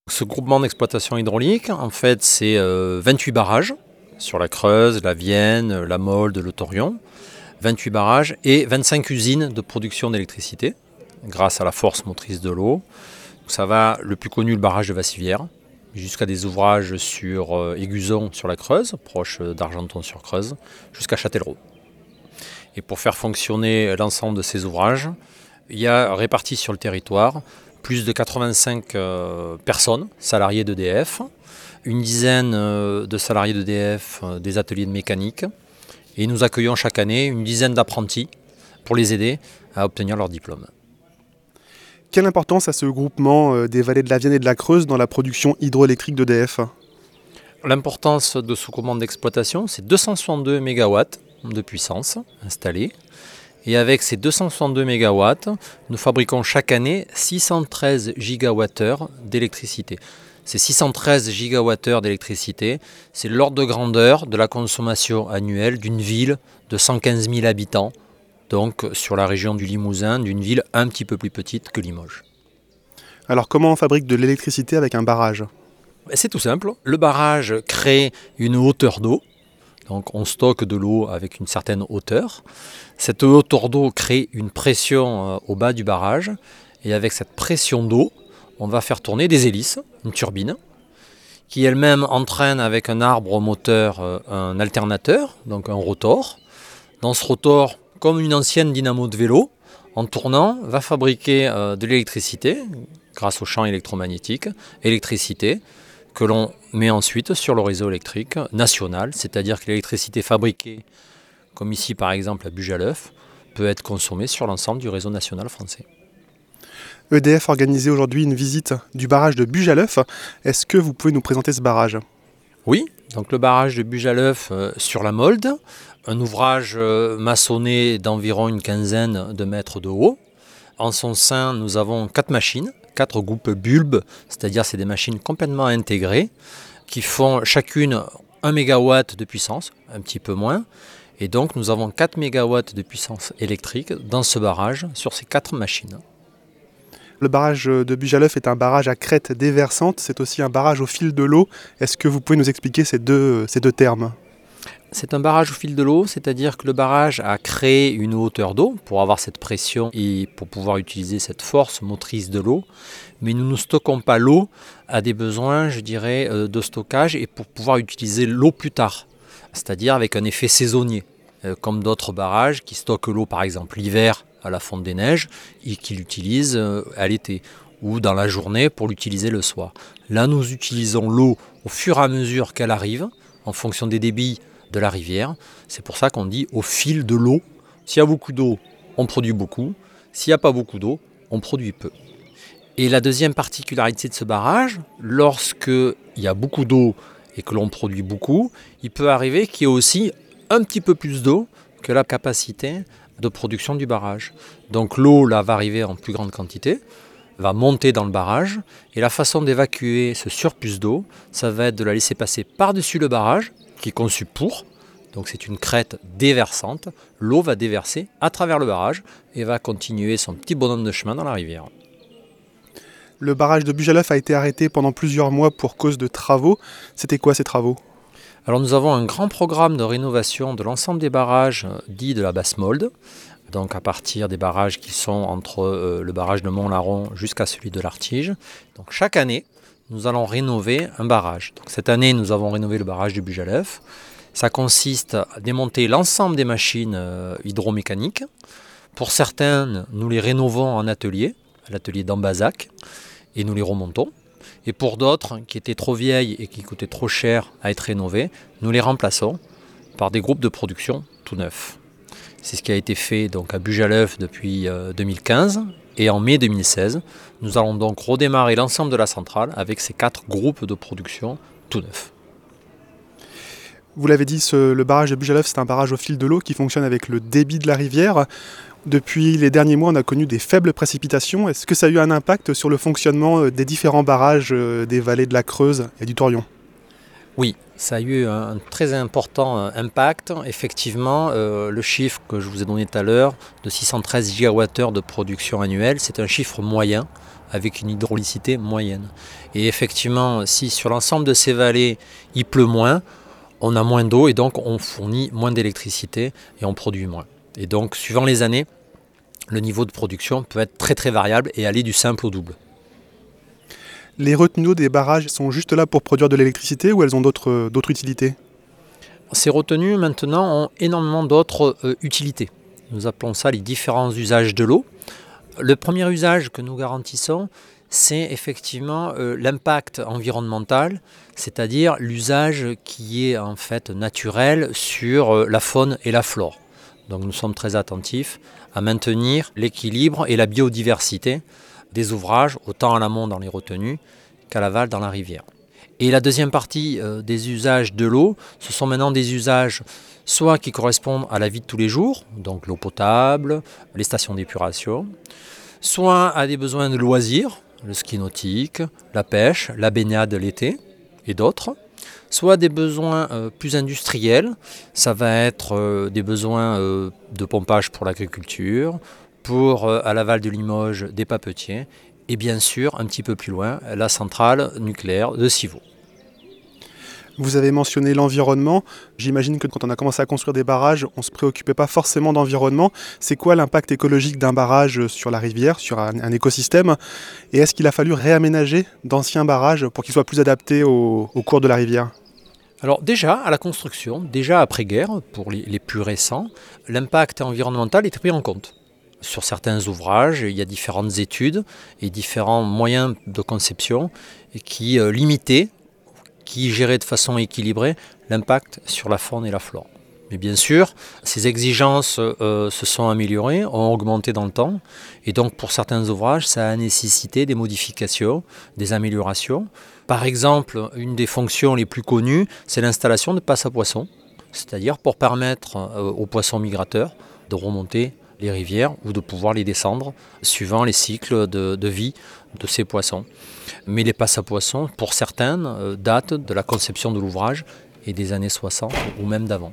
Ce groupement d'exploitation hydraulique, en fait, c'est 28 barrages sur la Creuse, la Vienne, la Molde, le Taurion. 28 barrages et 25 usines de production d'électricité grâce à la force motrice de l'eau. Ça va, le plus connu, le barrage de Vassivière, jusqu'à des ouvrages sur Aiguzon sur la Creuse, proche d'Argenton-sur-Creuse, jusqu'à Châtellerault. Et pour faire fonctionner l'ensemble de ces ouvrages, il y a répartis sur le territoire plus de 85 personnes, salariés d'EDF, une dizaine de salariés d'EDF des ateliers de mécanique, et nous accueillons chaque année une dizaine d'apprentis pour les aider à obtenir leur diplôme. Quelle importance a ce groupement des vallées de la Vienne et de la Creuse dans la production hydroélectrique d'EDF ? L'importance de ce groupement d'exploitation, c'est 262 MW de puissance installée. Et avec ces 262 MW, nous fabriquons chaque année 613 gigawattheures d'électricité. Ces 613 gigawattheures d'électricité, c'est l'ordre de grandeur de la consommation annuelle d'une ville de 115 000 habitants, donc sur la région du Limousin, d'une ville un petit peu plus petite que Limoges. Alors comment on fabrique de l'électricité avec un barrage ? C'est tout simple. Le barrage crée une hauteur d'eau. Donc on stocke de l'eau avec une certaine hauteur. Cette hauteur d'eau crée une pression au bas du barrage. Et avec cette pression d'eau, on va faire tourner des hélices, une turbine, qui elle-même entraîne avec un arbre moteur un alternateur, donc un rotor. Dans ce rotor, comme une ancienne dynamo de vélo, en tournant, va fabriquer de l'électricité, grâce au champ électromagnétique, électricité, que l'on met ensuite sur le réseau électrique national, c'est-à-dire que l'électricité fabriquée, comme ici par exemple à Bugaleuf, peut être consommée sur l'ensemble du réseau national français. EDF a organisé aujourd'hui une visite du barrage de Bugaleuf. Est-ce que vous pouvez nous présenter ce barrage ? Oui, donc le barrage de Bugaleuf sur la Molde, un ouvrage maçonné d'environ une quinzaine de mètres de haut. En son sein, nous avons 4 machines, 4 groupes bulbes, c'est-à-dire c'est des machines complètement intégrées qui font chacune 1 MW de puissance, un petit peu moins. Et donc nous avons 4 MW de puissance électrique dans ce barrage sur ces 4 machines. Le barrage de Bugaleuf est un barrage à crête déversante, c'est aussi un barrage au fil de l'eau. Est-ce que vous pouvez nous expliquer ces deux termes ? C'est un barrage au fil de l'eau, c'est-à-dire que le barrage a créé une hauteur d'eau pour avoir cette pression et pour pouvoir utiliser cette force motrice de l'eau. Mais nous ne stockons pas l'eau à des besoins, je dirais, de stockage et pour pouvoir utiliser l'eau plus tard, c'est-à-dire avec un effet saisonnier, comme d'autres barrages qui stockent l'eau par exemple l'hiver à la fonte des neiges et qui l'utilisent à l'été ou dans la journée pour l'utiliser le soir. Là, nous utilisons l'eau au fur et à mesure qu'elle arrive en fonction des débits de la rivière. C'est pour ça qu'on dit au fil de l'eau. S'il y a beaucoup d'eau, on produit beaucoup. S'il n'y a pas beaucoup d'eau, on produit peu. Et la deuxième particularité de ce barrage, lorsqu'il y a beaucoup d'eau et que l'on produit beaucoup, il peut arriver qu'il y ait aussi un petit peu plus d'eau que la capacité de production du barrage. Donc l'eau là va arriver en plus grande quantité, va monter dans le barrage, et la façon d'évacuer ce surplus d'eau, ça va être de la laisser passer par-dessus le barrage, qui est conçu pour, donc c'est une crête déversante, l'eau va déverser à travers le barrage et va continuer son petit bonhomme de chemin dans la rivière. Le barrage de Bugaleuf a été arrêté pendant plusieurs mois pour cause de travaux. C'était quoi ces travaux ? Alors nous avons un grand programme de rénovation de l'ensemble des barrages dits de la Basse-Molde, donc à partir des barrages qui sont entre le barrage de Mont-Larron jusqu'à celui de l'Artige. Donc chaque année, nous allons rénover un barrage. Donc cette année, nous avons rénové le barrage de Bugaleuf. Ça consiste à démonter l'ensemble des machines hydromécaniques. Pour certaines, nous les rénovons en atelier, à l'atelier d'Ambazac, et nous les remontons. Et pour d'autres qui étaient trop vieilles et qui coûtaient trop cher à être rénovées, nous les remplaçons par des groupes de production tout neufs. C'est ce qui a été fait donc à Bugaleuf depuis 2015. Et en mai 2016, nous allons donc redémarrer l'ensemble de la centrale avec ces 4 groupes de production tout neufs. Vous l'avez dit, le barrage de Bugaleuf, c'est un barrage au fil de l'eau qui fonctionne avec le débit de la rivière. Depuis les derniers mois, on a connu des faibles précipitations. Est-ce que ça a eu un impact sur le fonctionnement des différents barrages des vallées de la Creuse et du Taurion ? Oui, ça a eu un très important impact. Effectivement, le chiffre que je vous ai donné tout à l'heure de 613 gigawattheures de production annuelle, c'est un chiffre moyen avec une hydraulicité moyenne. Et effectivement, si sur l'ensemble de ces vallées, il pleut moins, on a moins d'eau et donc on fournit moins d'électricité et on produit moins. Et donc, suivant les années, le niveau de production peut être très très variable et aller du simple au double. Les retenues d'eau des barrages sont juste là pour produire de l'électricité ou elles ont d'autres utilités? Ces retenues maintenant ont énormément d'autres utilités. Nous appelons ça les différents usages de l'eau. Le premier usage que nous garantissons, c'est effectivement l'impact environnemental, c'est-à-dire l'usage qui est en fait naturel sur la faune et la flore. Donc nous sommes très attentifs à maintenir l'équilibre et la biodiversité des ouvrages, autant à l'amont dans les retenues qu'à l'aval dans la rivière. Et la deuxième partie des usages de l'eau, ce sont maintenant des usages soit qui correspondent à la vie de tous les jours, donc l'eau potable, les stations d'épuration, soit à des besoins de loisirs, le ski nautique, la pêche, la baignade l'été et d'autres, soit des besoins plus industriels, ça va être des besoins de pompage pour l'agriculture, pour à l'aval de Limoges des papetiers, et bien sûr, un petit peu plus loin, la centrale nucléaire de Civaux. Vous avez mentionné l'environnement. J'imagine que quand on a commencé à construire des barrages, on ne se préoccupait pas forcément d'environnement. C'est quoi l'impact écologique d'un barrage sur la rivière, sur un écosystème? Et est-ce qu'il a fallu réaménager d'anciens barrages pour qu'ils soient plus adaptés au cours de la rivière? Alors déjà, à la construction, déjà après-guerre, pour les plus récents, l'impact environnemental était pris en compte. Sur certains ouvrages, il y a différentes études et différents moyens de conception qui limitaient, qui géraient de façon équilibrée l'impact sur la faune et la flore. Mais bien sûr, ces exigences se sont améliorées, ont augmenté dans le temps, et donc pour certains ouvrages, ça a nécessité des modifications, des améliorations. Par exemple, une des fonctions les plus connues, c'est l'installation de passes à poissons, c'est-à-dire pour permettre aux poissons migrateurs de remonter les rivières ou de pouvoir les descendre suivant les cycles de vie de ces poissons. Mais les passes à poissons, pour certaines, datent de la conception de l'ouvrage et des années 60 ou même d'avant.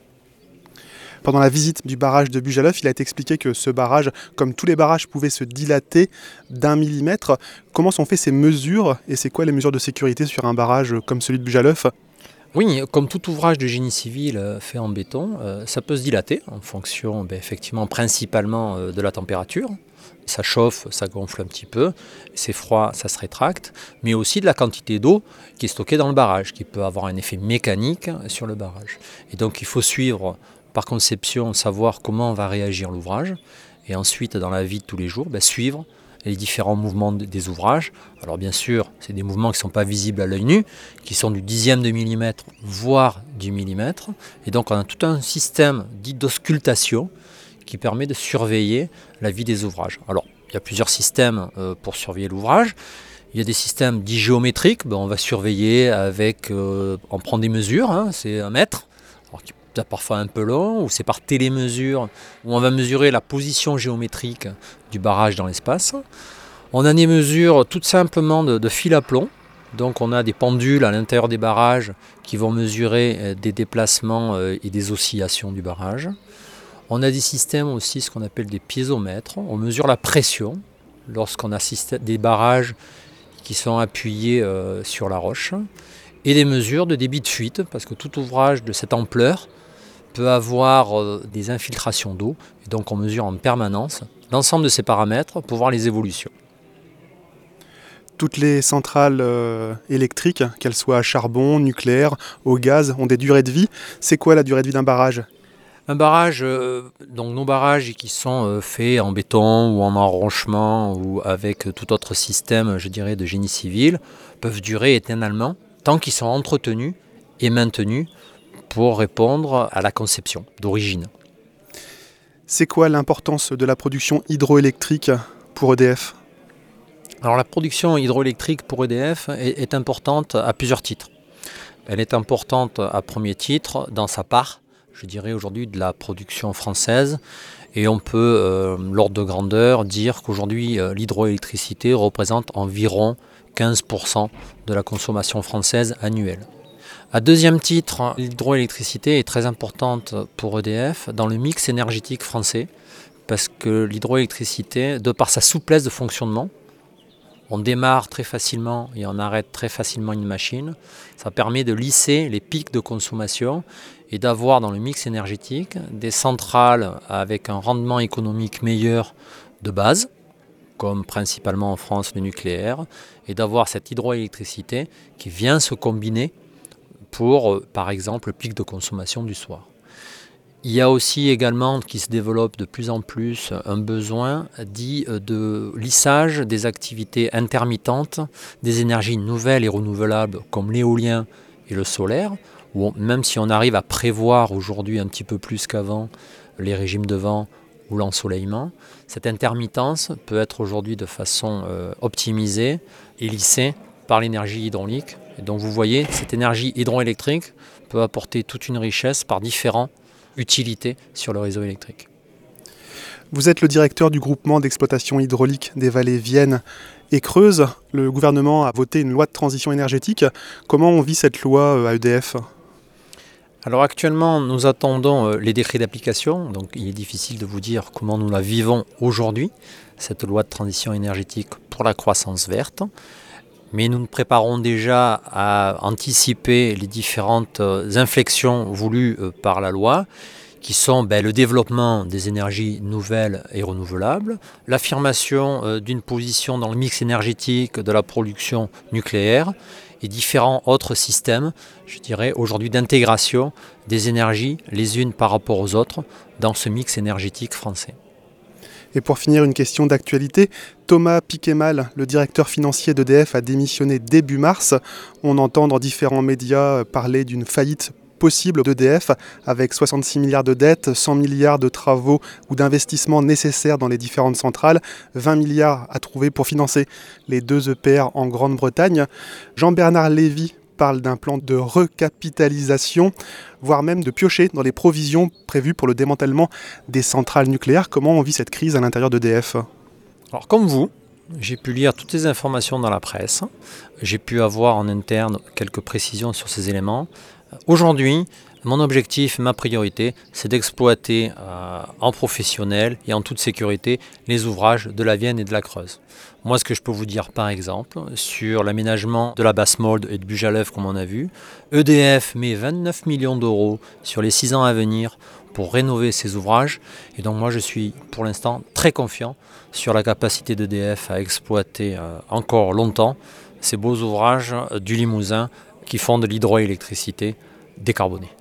Pendant la visite du barrage de Bujaleuf, il a été expliqué que ce barrage, comme tous les barrages, pouvait se dilater d'1 millimètre. Comment sont faites ces mesures et c'est quoi les mesures de sécurité sur un barrage comme celui de Bujaleuf? Oui, comme tout ouvrage de génie civil fait en béton, ça peut se dilater en fonction effectivement principalement de la température. Ça chauffe, ça gonfle un petit peu, c'est froid, ça se rétracte, mais aussi de la quantité d'eau qui est stockée dans le barrage, qui peut avoir un effet mécanique sur le barrage. Et donc il faut suivre par conception, savoir comment va réagir l'ouvrage, et ensuite dans la vie de tous les jours, suivre les différents mouvements des ouvrages. Alors bien sûr, c'est des mouvements qui ne sont pas visibles à l'œil nu, qui sont du dixième de millimètre, voire du millimètre. Et donc on a tout un système dit d'auscultation qui permet de surveiller la vie des ouvrages. Alors il y a plusieurs systèmes pour surveiller l'ouvrage. Il y a des systèmes dits géométriques, on va surveiller avec, on prend des mesures, c'est 1 mètre, alors qui peut être parfois un peu long, ou c'est par télémesure, où on va mesurer la position géométrique du barrage dans l'espace. On a des mesures tout simplement de fil à plomb, donc on a des pendules à l'intérieur des barrages qui vont mesurer des déplacements et des oscillations du barrage. On a des systèmes aussi, ce qu'on appelle des piézomètres, on mesure la pression lorsqu'on a des barrages qui sont appuyés sur la roche, et des mesures de débit de fuite, parce que tout ouvrage de cette ampleur peut avoir des infiltrations d'eau, et donc on mesure en permanence l'ensemble de ces paramètres pour voir les évolutions. Toutes les centrales électriques, qu'elles soient à charbon, nucléaire, au gaz, ont des durées de vie. C'est quoi la durée de vie d'un barrage ? Un barrage, donc nos barrages qui sont faits en béton ou en enrochement ou avec tout autre système, je dirais, de génie civil, peuvent durer éternellement tant qu'ils sont entretenus et maintenus pour répondre à la conception d'origine. C'est quoi l'importance de la production hydroélectrique pour EDF ? Alors la production hydroélectrique pour EDF est importante à plusieurs titres. Elle est importante à premier titre dans sa part, je dirais aujourd'hui, de la production française. Et on peut, l'ordre de grandeur, dire qu'aujourd'hui l'hydroélectricité représente environ 15% de la consommation française annuelle. À deuxième titre, l'hydroélectricité est très importante pour EDF dans le mix énergétique français, parce que l'hydroélectricité, de par sa souplesse de fonctionnement, On démarre très facilement et on arrête très facilement une machine. Ça permet de lisser les pics de consommation et d'avoir dans le mix énergétique des centrales avec un rendement économique meilleur de base, comme principalement en France le nucléaire, et d'avoir cette hydroélectricité qui vient se combiner pour, par exemple, le pic de consommation du soir. Il y a aussi également, qui se développe de plus en plus, un besoin dit de lissage des activités intermittentes, des énergies nouvelles et renouvelables comme l'éolien et le solaire, où même si on arrive à prévoir aujourd'hui un petit peu plus qu'avant les régimes de vent ou l'ensoleillement, cette intermittence peut être aujourd'hui de façon optimisée et lissée par l'énergie hydraulique. Et donc vous voyez, cette énergie hydroélectrique peut apporter toute une richesse par différents utilités sur le réseau électrique. Vous êtes le directeur du groupement d'exploitation hydraulique des vallées Vienne et Creuse. Le gouvernement a voté une loi de transition énergétique. Comment on vit cette loi à EDF ? Alors actuellement, nous attendons les décrets d'application, donc il est difficile de vous dire comment nous la vivons aujourd'hui, cette loi de transition énergétique pour la croissance verte. Mais nous nous préparons déjà à anticiper les différentes inflexions voulues par la loi, qui sont le développement des énergies nouvelles et renouvelables, l'affirmation d'une position dans le mix énergétique de la production nucléaire et différents autres systèmes, je dirais aujourd'hui d'intégration des énergies les unes par rapport aux autres dans ce mix énergétique français. Et pour finir, une question d'actualité. Thomas Piquemal, le directeur financier d'EDF, a démissionné début mars. On entend dans différents médias parler d'une faillite possible d'EDF avec 66 milliards de dettes, 100 milliards de travaux ou d'investissements nécessaires dans les différentes centrales, 20 milliards à trouver pour financer les 2 EPR en Grande-Bretagne. Jean-Bernard Lévy parle d'un plan de recapitalisation, voire même de piocher dans les provisions prévues pour le démantèlement des centrales nucléaires. Comment on vit cette crise à l'intérieur d'EDF ? Alors comme vous, j'ai pu lire toutes les informations dans la presse, j'ai pu avoir en interne quelques précisions sur ces éléments. Aujourd'hui, mon objectif, ma priorité, c'est d'exploiter en professionnel et en toute sécurité les ouvrages de la Vienne et de la Creuse. Moi, ce que je peux vous dire, par exemple, sur l'aménagement de la Basse-Molde et de Bujaleuv, comme on a vu, EDF met 29 millions d'euros sur les 6 ans à venir pour rénover ces ouvrages. Et donc moi, je suis pour l'instant très confiant sur la capacité d'EDF à exploiter encore longtemps ces beaux ouvrages du Limousin qui font de l'hydroélectricité décarbonée.